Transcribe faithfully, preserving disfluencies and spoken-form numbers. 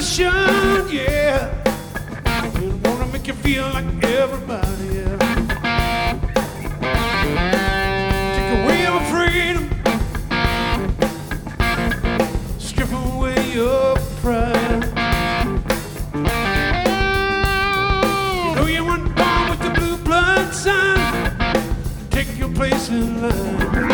passion, yeah. And wanna make you feel like everybody else. Take away your freedom, strip away your pride. You know you weren't born with the blue blood sign. Take your place in line.